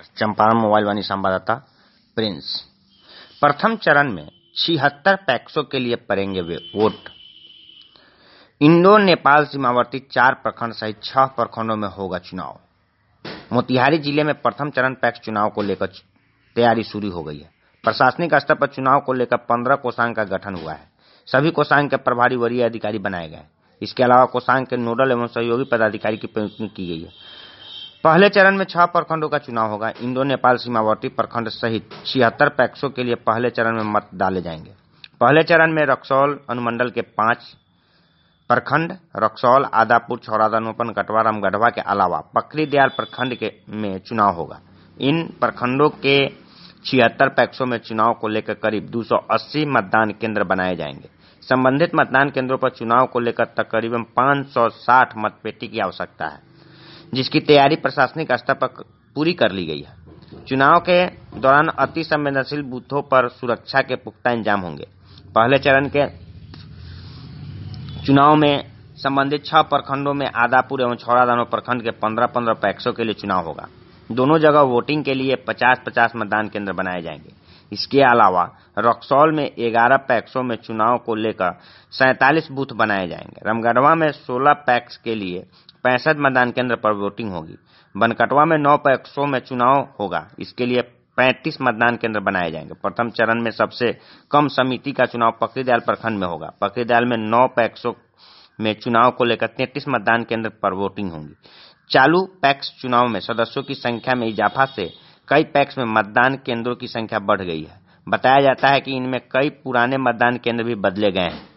Champaran mobile वाणी संवाददाता Prince. प्रथम चरण में 76 पैक्सों के लिए पड़ेंगे वोट। इंडो नेपाल सीमावर्ती 4 प्रखंड सहित 6 प्रखंडों में होगा चुनाव। मोतिहारी जिले में प्रथम चरण पैक्स चुनाव को लेकर तैयारी शुरू हो गई है। प्रशासनिक स्तर पर चुनाव को लेकर 15 कोषांग का गठन हुआ है। सभी कोषांग के प्रभारी वरीय अधिकारी बनाए गए। इसके अलावा कोषांग के नोडल एवं सहयोगी पदाधिकारी की नियुक्ति की गई है। पहले चरण में 6 प्रखंडों का चुनाव होगा। इंडो नेपाल सीमावर्ती प्रखंड सहित 76 पैक्सों के लिए पहले चरण में मत डाले जाएंगे। पहले चरण में रक्सौल अनुमंडल के 5 प्रखंड रक्सौल, आदापुर, छौरादा, नोपन, कटवा, रामगढ़वा के अलावा पकरीदयाल प्रखंड में चुनाव होगा। इन प्रखंडों के 76 पैक्सों में चुनाव को लेकर करीब 280 मतदान केंद्र बनाए जाएंगे। संबंधित मतदान केंद्रों पर चुनाव को लेकर तकरीबन 560 मतपेटी की आवश्यकता है, जिसकी तैयारी प्रशासनिक स्तर पर पूरी कर ली गई है। चुनाव के दौरान अति संवेदनशील बूथों पर सुरक्षा के पुख्ता इंतजाम होंगे। पहले चरण के चुनाव में संबंधित 6 प्रखंडों में आदापुर एवं छौरादानो प्रखंड के 15-15 पैक्सों के लिए चुनाव होगा। दोनों जगह वोटिंग के लिए 50-50 मतदान केंद्र बनाए जाएंगे। इसके अलावा रक्सौल में 11 पैक्सों में चुनाव को लेकर 47 बूथ बनाए जाएंगे। रामगढ़वा में 16 पैक्स के लिए 65 मतदान केंद्र पर वोटिंग होगी। बनकटवा में 9 पैक्सों में चुनाव होगा। इसके लिए 35 मतदान केंद्र बनाए जाएंगे। प्रथम चरण में सबसे कम समिति का चुनाव पकरीदयाल प्रखंड में होगा। पकरीदयाल में 9 पैक्सों में चुनाव को लेकर 33 मतदान केंद्र पर वोटिंग होगी। चालू पैक्स चुनाव में सदस्यों की संख्या में इजाफा से कई पैक्स में मतदान केंद्रों की संख्या बढ़ गई है। बताया जाता है कि इनमें कई पुराने मतदान केंद्र भी बदले गए हैं।